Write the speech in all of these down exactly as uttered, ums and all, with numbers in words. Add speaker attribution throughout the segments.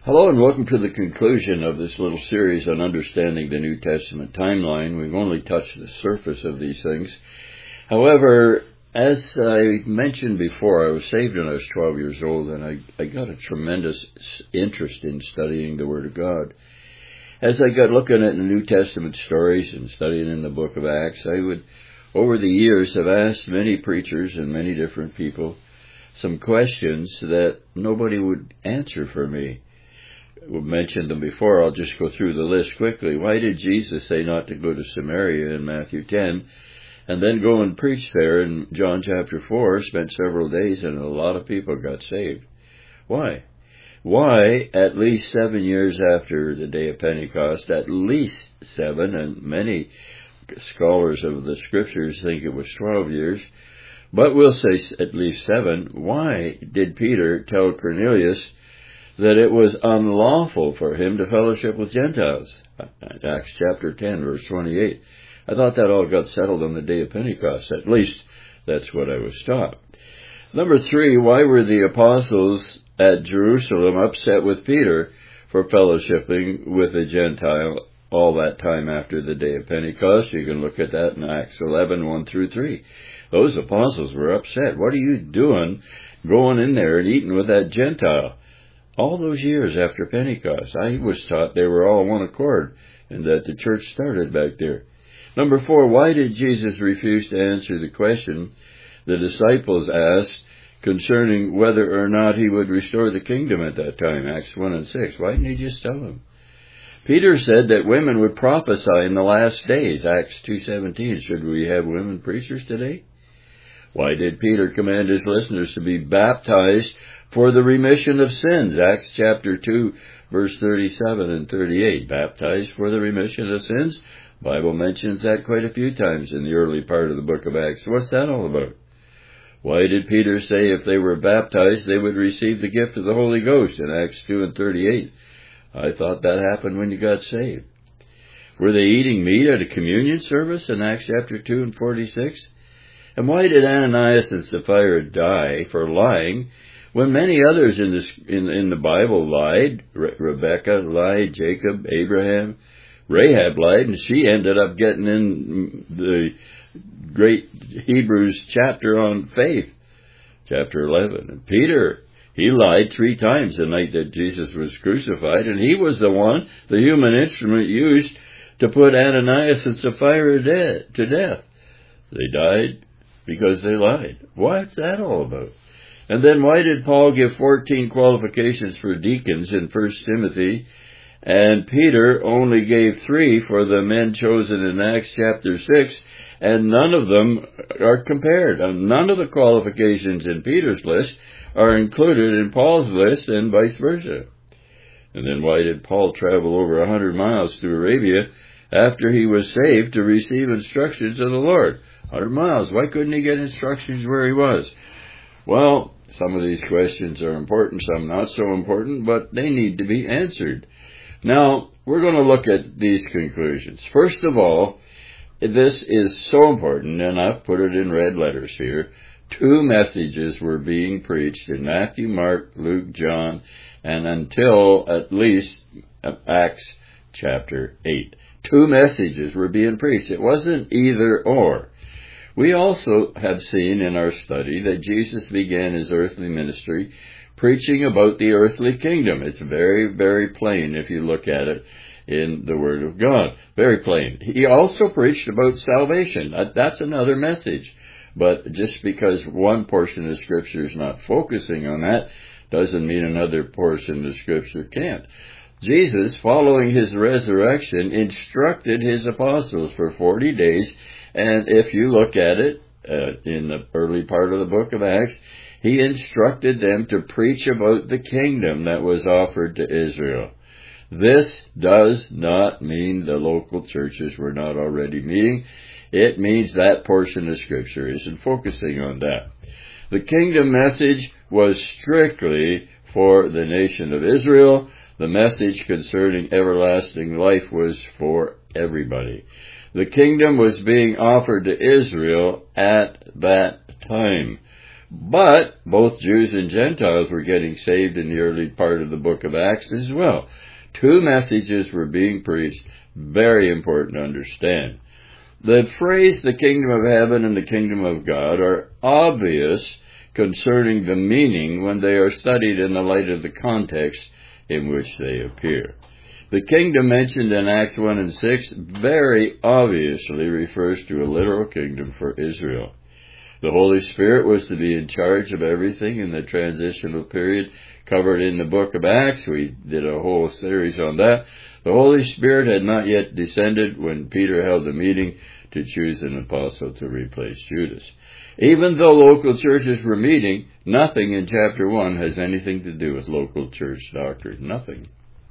Speaker 1: Hello and welcome to the conclusion of this little series on understanding the New Testament timeline. We've only touched the surface of these things. However, as I mentioned before, I was saved when I was twelve years old, and I, I got a tremendous interest in studying the Word of God. As I got looking at the New Testament stories and studying in the book of Acts, I would, over the years, have asked many preachers and many different people some questions that nobody would answer for me. We mentioned them before. I'll just go through the list quickly. Why did Jesus say not to go to Samaria in Matthew ten, and then go and preach there in John chapter four, spent several days, and a lot of people got saved? Why? Why, at least seven years after the day of Pentecost, at least seven, and many scholars of the scriptures think it was twelve years, but we'll say at least seven, why did Peter tell Cornelius that it was unlawful for him to fellowship with Gentiles? Acts chapter ten, verse twenty-eight. I thought that all got settled on the day of Pentecost. At least that's what I was taught. Number three, why were the apostles at Jerusalem upset with Peter for fellowshipping with a Gentile all that time after the day of Pentecost? You can look at that in Acts eleven, one through three. Those apostles were upset. What are you doing going in there and eating with that Gentile? All those years after Pentecost, I was taught they were all one accord and that the church started back there. Number four, why did Jesus refuse to answer the question the disciples asked concerning whether or not he would restore the kingdom at that time? Acts one and six. Why didn't he just tell them? Peter said that women would prophesy in the last days. Acts two seventeen. Should we have women preachers today? Why did Peter command his listeners to be baptized for the remission of sins? Acts chapter two, verse thirty-seven and thirty-eight. Baptized for the remission of sins. The Bible mentions that quite a few times in the early part of the book of Acts. What's that all about? Why did Peter say if they were baptized, they would receive the gift of the Holy Ghost in Acts two and thirty-eight? I thought that happened when you got saved. Were they eating meat at a communion service in Acts chapter two and forty-six? And why did Ananias and Sapphira die for lying when many others in, this, in, in the Bible lied? Re- Rebecca lied, Jacob, Abraham, Rahab lied, and she ended up getting in the great Hebrews chapter on faith, chapter eleven. And Peter, he lied three times the night that Jesus was crucified, and he was the one, the human instrument used to put Ananias and Sapphira dead, to death. They died because they lied. What's that all about? And then why did Paul give fourteen qualifications for deacons in First Timothy, and Peter only gave three for the men chosen in Acts chapter six, and none of them are compared? None of the qualifications in Peter's list are included in Paul's list, and vice versa. And then why did Paul travel over one hundred miles to Arabia after he was saved to receive instructions of the Lord? one hundred miles. Why couldn't he get instructions where he was? Well, some of these questions are important, some not so important, but they need to be answered. Now, we're going to look at these conclusions. First of all, this is so important, and I've put it in red letters here. Two messages were being preached in Matthew, Mark, Luke, John, and until at least Acts chapter eight. Two messages were being preached. It wasn't either or. We also have seen in our study that Jesus began his earthly ministry preaching about the earthly kingdom. It's very, very plain if you look at it in the Word of God. Very plain. He also preached about salvation. That's another message. But just because one portion of Scripture is not focusing on that doesn't mean another portion of Scripture can't. Jesus, following his resurrection, instructed his apostles for forty days. And if you look at it uh, in the early part of the book of Acts, he instructed them to preach about the kingdom that was offered to Israel. This does not mean the local churches were not already meeting. It means that portion of Scripture isn't focusing on that. The kingdom message was strictly for the nation of Israel. The message concerning everlasting life was for everybody. The kingdom was being offered to Israel at that time. But both Jews and Gentiles were getting saved in the early part of the book of Acts as well. Two messages were being preached, very important to understand. The phrase the kingdom of heaven and the kingdom of God are obvious concerning the meaning when they are studied in the light of the context in which they appear. The kingdom mentioned in Acts one and six very obviously refers to a literal kingdom for Israel. The Holy Spirit was to be in charge of everything in the transitional period covered in the book of Acts. We did a whole series on that. The Holy Spirit had not yet descended when Peter held a meeting to choose an apostle to replace Judas. Even though local churches were meeting, nothing in chapter one has anything to do with local church doctrine. Nothing.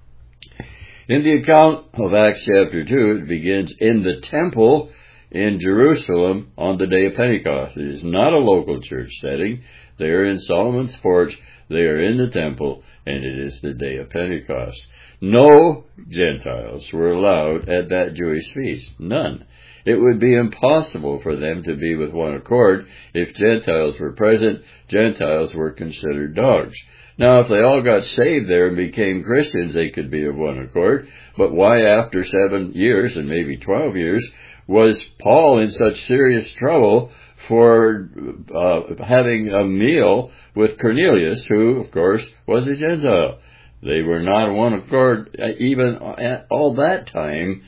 Speaker 1: In the account of Acts chapter two, it begins in the temple in Jerusalem on the day of Pentecost. It is not a local church setting. They are in Solomon's porch. They are in the temple, and it is the day of Pentecost. No Gentiles were allowed at that Jewish feast. None. It would be impossible for them to be with one accord. If Gentiles were present, Gentiles were considered dogs. Now, if they all got saved there and became Christians, they could be of one accord. But why, after seven years and maybe twelve years, was Paul in such serious trouble for uh, having a meal with Cornelius, who, of course, was a Gentile? They were not of one accord even at all that time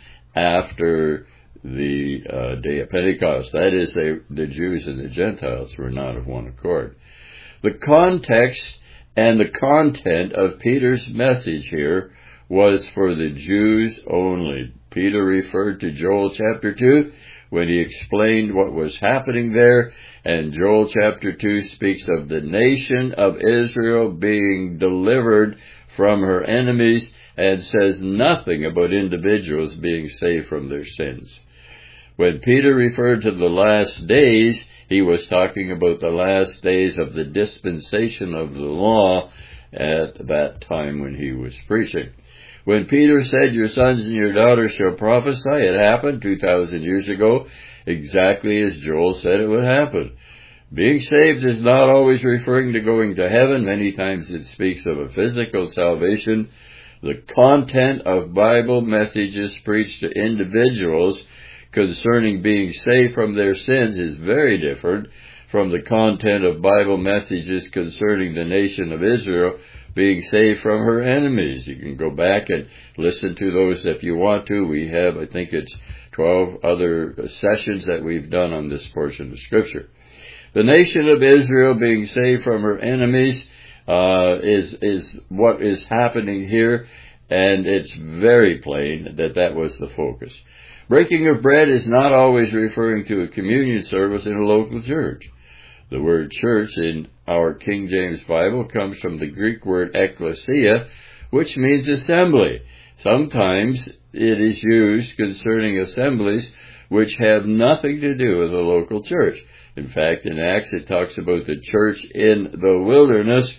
Speaker 1: after the uh, day of Pentecost. That is, they, the Jews and the Gentiles were not of one accord. The context and the content of Peter's message here was for the Jews only. Peter referred to Joel chapter two when he explained what was happening there, and Joel chapter two speaks of the nation of Israel being delivered from her enemies and says nothing about individuals being saved from their sins. When Peter referred to the last days, he was talking about the last days of the dispensation of the law at that time when he was preaching. When Peter said, your sons and your daughters shall prophesy, it happened two thousand years ago, exactly as Joel said it would happen. Being saved is not always referring to going to heaven. Many times it speaks of a physical salvation. The content of Bible messages preached to individuals concerning being saved from their sins is very different from the content of Bible messages concerning the nation of Israel being saved from her enemies. You can go back and listen to those if you want to. We have, I think it's twelve other sessions that we've done on this portion of Scripture. The nation of Israel being saved from her enemies uh, is is what is happening here, and it's very plain that that was the focus. Breaking of bread is not always referring to a communion service in a local church. The word church in our King James Bible comes from the Greek word ekklesia, which means assembly. Sometimes it is used concerning assemblies which have nothing to do with a local church. In fact, in Acts it talks about the church in the wilderness,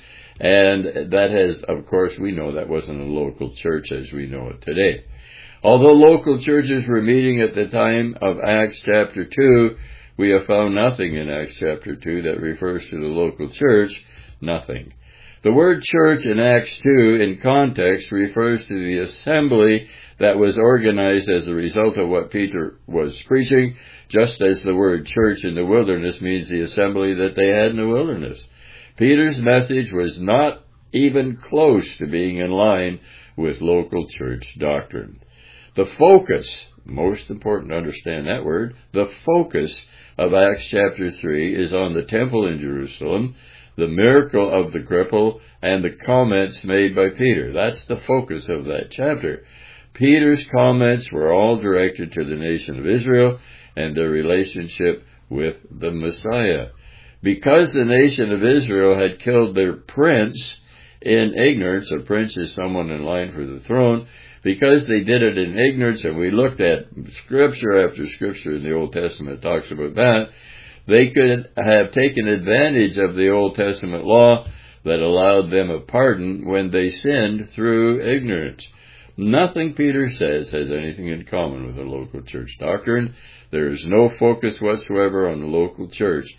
Speaker 1: and that has, of course, we know that wasn't a local church as we know it today. Although local churches were meeting at the time of Acts chapter two, we have found nothing in Acts chapter two that refers to the local church, nothing. The word church in Acts two in context refers to the assembly that was organized as a result of what Peter was preaching, just as the word church in the wilderness means the assembly that they had in the wilderness. Peter's message was not even close to being in line with local church doctrine. The focus, most important to understand that word, the focus of Acts chapter three is on the temple in Jerusalem, the miracle of the cripple, and the comments made by Peter. That's the focus of that chapter. Peter's comments were all directed to the nation of Israel and their relationship with the Messiah. Because the nation of Israel had killed their prince in ignorance, a prince is someone in line for the throne, because they did it in ignorance, and we looked at scripture after scripture in the Old Testament talks about that, they could have taken advantage of the Old Testament law that allowed them a pardon when they sinned through ignorance. Nothing Peter says has anything in common with a local church doctrine. There is no focus whatsoever on the local church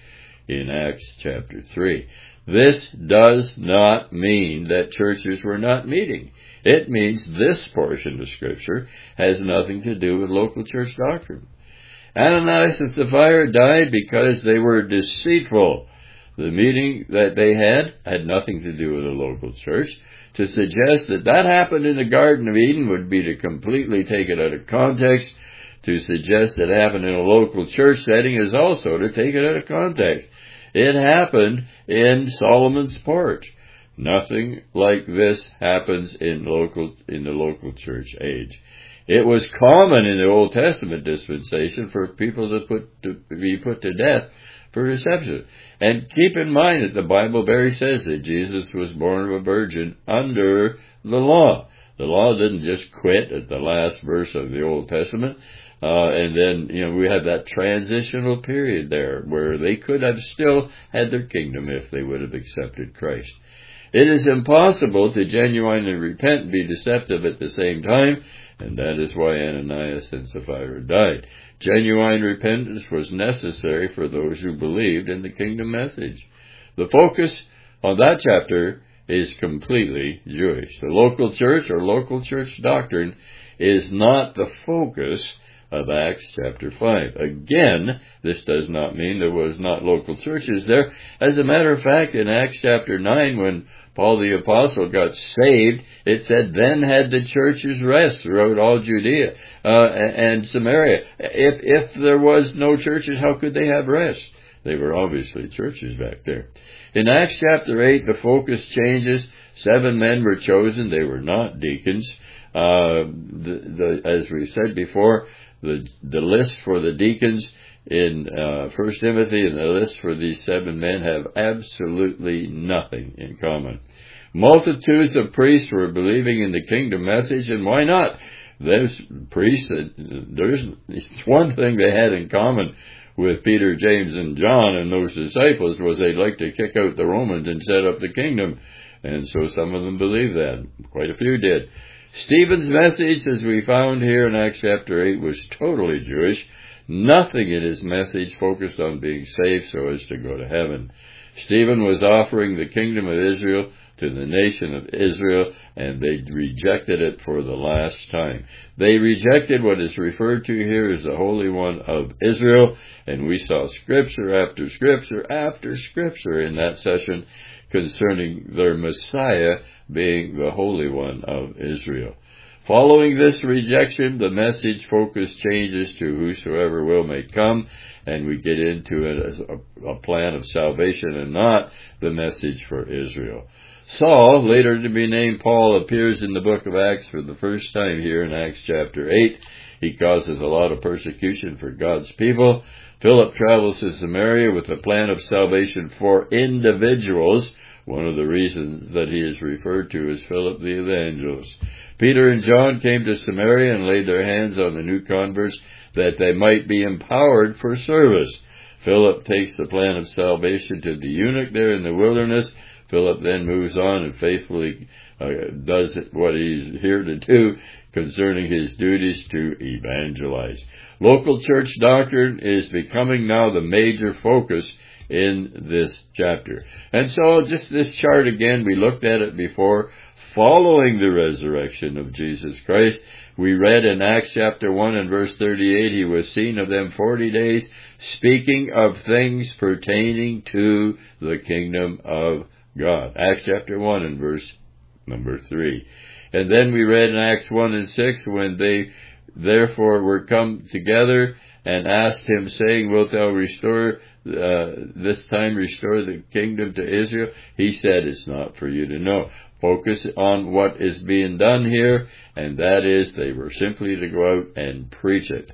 Speaker 1: in Acts chapter three. This does not mean that churches were not meeting. It means this portion of Scripture has nothing to do with local church doctrine. Ananias and Sapphira died because they were deceitful. The meeting that they had had nothing to do with a local church. To suggest that that happened in the Garden of Eden would be to completely take it out of context. To suggest it happened in a local church setting is also to take it out of context. It happened in Solomon's porch. Nothing like this happens in local in the local church age. It was common in the Old Testament dispensation for people to put to be put to death for deception. And keep in mind that the Bible very says that Jesus was born of a virgin under the law. The law didn't just quit at the last verse of the Old Testament. Uh, and then, you know, we have that transitional period there where they could have still had their kingdom if they would have accepted Christ. It is impossible to genuinely repent and be deceptive at the same time, and that is why Ananias and Sapphira died. Genuine repentance was necessary for those who believed in the kingdom message. The focus on that chapter is completely Jewish. The local church or local church doctrine is not the focus of Acts chapter five. Again, this does not mean there was not local churches there. As a matter of fact, in Acts chapter nine, when Paul the Apostle got saved, it said, then had the churches rest throughout all Judea uh, and Samaria. If, if there was no churches, how could they have rest? They were obviously churches back there. In Acts chapter eight, the focus changes. Seven men were chosen. They were not deacons. Uh, the, the, as we said before, the, the list for the deacons in uh, First Timothy and the list for these seven men have absolutely nothing in common. Multitudes of priests were believing in the kingdom message, and why not? Those priests, there's one thing they had in common with Peter, James, and John and those disciples was they'd like to kick out the Romans and set up the kingdom. And so some of them believed that. Quite a few did. Stephen's message, as we found here in Acts chapter eight, was totally Jewish. Nothing in his message focused on being saved so as to go to heaven. Stephen was offering the kingdom of Israel to the nation of Israel, and they rejected it for the last time. They rejected what is referred to here as the Holy One of Israel, and we saw scripture after scripture after scripture in that session concerning their Messiah being the Holy One of Israel. Following this rejection, the message focus changes to whosoever will may come, and we get into it as a, a plan of salvation and not the message for Israel. Saul, later to be named Paul, appears in the book of Acts for the first time here in Acts chapter eight. He causes a lot of persecution for God's people. Philip travels to Samaria with a plan of salvation for individuals. One of the reasons that he is referred to as Philip the evangelist. Peter and John came to Samaria and laid their hands on the new converts that they might be empowered for service. Philip takes the plan of salvation to the eunuch there in the wilderness. Philip then moves on and faithfully uh, does what he's here to do concerning his duties to evangelize. Local church doctrine is becoming now the major focus in this chapter. And so just this chart again, we looked at it before. Following the resurrection of Jesus Christ, we read in Acts chapter one and verse thirty-eight, he was seen of them forty days, speaking of things pertaining to the kingdom of God. Acts chapter one and verse number three. And then we read in Acts one and six, when they therefore were come together and asked him, saying, wilt thou restore, uh, this time restore the kingdom to Israel? He said, it's not for you to know. Focus on what is being done here, and that is they were simply to go out and preach it,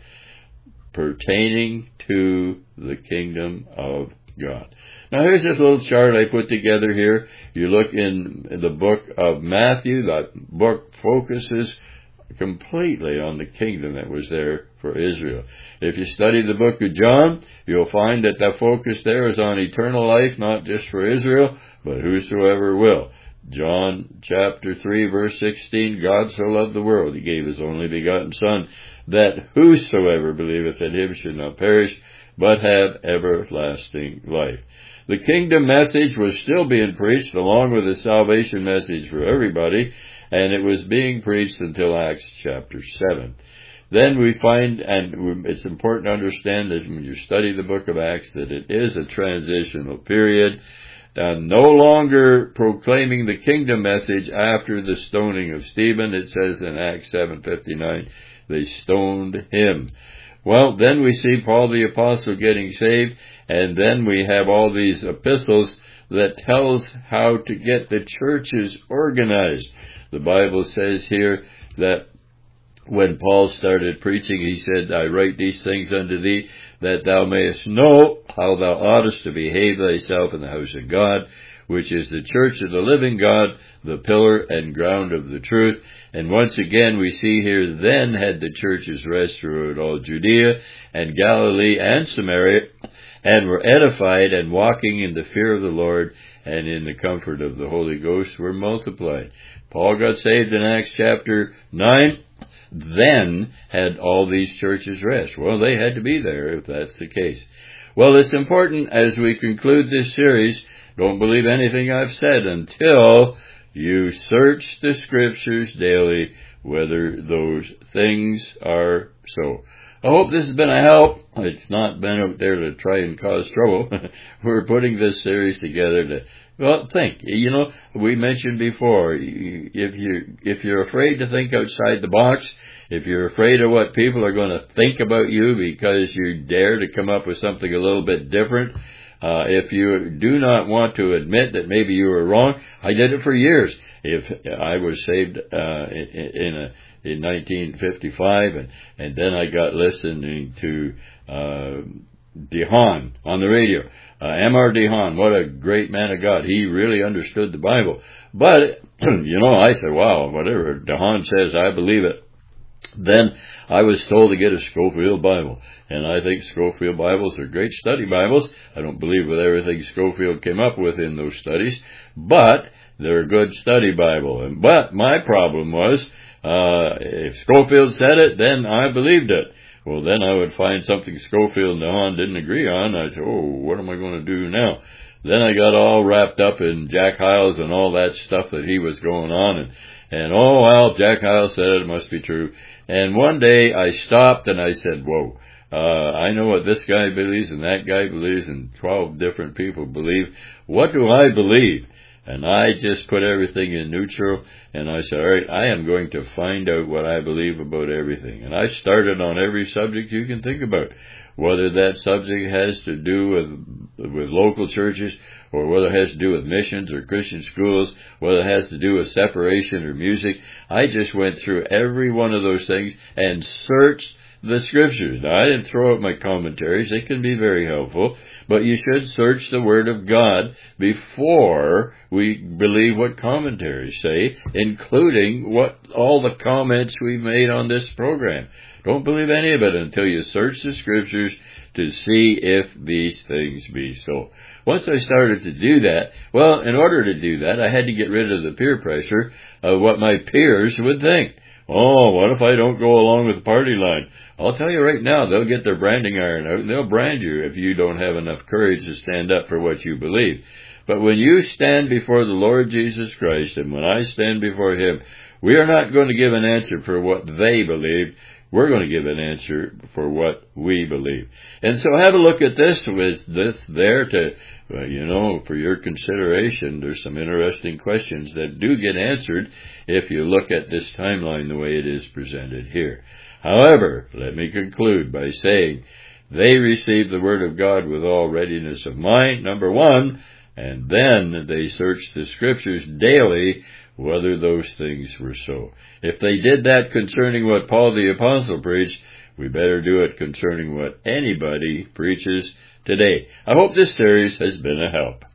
Speaker 1: pertaining to the kingdom of God. Now here's this little chart I put together here. You look in the book of Matthew, that book focuses completely on the kingdom that was there for Israel. If you study the book of John, you'll find that the focus there is on eternal life, not just for Israel, but whosoever will. John chapter three verse sixteen, God so loved the world, he gave his only begotten Son, that whosoever believeth in him should not perish, but have everlasting life. The kingdom message was still being preached along with the salvation message for everybody, and it was being preached until Acts chapter seven. Then we find, and it's important to understand that when you study the book of Acts, that it is a transitional period, uh, no longer proclaiming the kingdom message after the stoning of Stephen. It says in Acts seven fifty-nine, they stoned him. Well, then we see Paul the Apostle getting saved, and then we have all these epistles that tells how to get the churches organized. The Bible says here that when Paul started preaching, he said, I write these things unto thee, that thou mayest know how thou oughtest to behave thyself in the house of God, which is the church of the living God, the pillar and ground of the truth. And once again, we see here, then had the churches rest throughout all Judea and Galilee and Samaria, and were edified, and walking in the fear of the Lord and in the comfort of the Holy Ghost were multiplied. Paul got saved in Acts chapter nine. Then had all these churches rest. Well, they had to be there if that's the case. Well, it's important as we conclude this series, don't believe anything I've said until you search the Scriptures daily, whether those things are so. I hope this has been a help. It's not been out there to try and cause trouble. We're putting this series together to, well, think. You know, we mentioned before, if you if you're afraid to think outside the box, if you're afraid of what people are going to think about you because you dare to come up with something a little bit different, uh, if you do not want to admit that maybe you were wrong, I did it for years. If I was saved uh, in a in nineteen fifty-five, and, and then I got listening to uh, DeHaan on the radio. Uh, M R DeHaan, what a great man of God. He really understood the Bible. But, you know, I said, wow, whatever DeHaan says, I believe it. Then I was told to get a Scofield Bible. And I think Scofield Bibles are great study Bibles. I don't believe with everything Scofield came up with in those studies, but they're a good study Bible. And, but my problem was, uh, if Scofield said it, then I believed it. Well, then I would find something Scofield and DeHaan didn't agree on. I said, oh, what am I going to do now? Then I got all wrapped up in Jack Hyles and all that stuff that he was going on. And, and oh, well, Jack Hyles said it, it must be true. And one day I stopped and I said, whoa, uh, I know what this guy believes and that guy believes and twelve different people believe. What do I believe? And I just put everything in neutral, and I said, all right, I am going to find out what I believe about everything. And I started on every subject you can think about, whether that subject has to do with with local churches, or whether it has to do with missions or Christian schools, whether it has to do with separation or music. I just went through every one of those things and searched the Scriptures. Now, I didn't throw out my commentaries. They can be very helpful. But you should search the Word of God before we believe what commentaries say, including what all the comments we've made on this program. Don't believe any of it until you search the Scriptures to see if these things be so. Once I started to do that, well, in order to do that, I had to get rid of the peer pressure of what my peers would think. Oh, what if I don't go along with the party line? I'll tell you right now, they'll get their branding iron out and they'll brand you if you don't have enough courage to stand up for what you believe. But when you stand before the Lord Jesus Christ, and when I stand before Him, we are not going to give an answer for what they believe. We're going to give an answer for what we believe. And so have a look at this with this there to, uh, you know, for your consideration. There's some interesting questions that do get answered if you look at this timeline the way it is presented here. However, let me conclude by saying they received the Word of God with all readiness of mind, number one, and then they searched the Scriptures daily whether those things were so. If they did that concerning what Paul the Apostle preached, we better do it concerning what anybody preaches today. I hope this series has been a help.